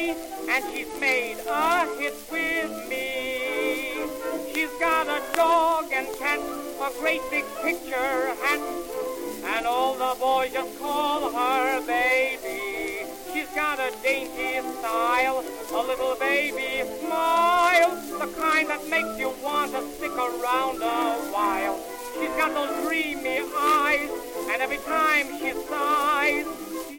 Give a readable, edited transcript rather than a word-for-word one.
and she's made a hit with me. She's got a dog and cat, a great big picture hat, and all the boys just call her baby. She's got a dainty style, a little baby smile, the kind that makes you want to stick around a while. She's got those dreamy eyes, and every time she sighs,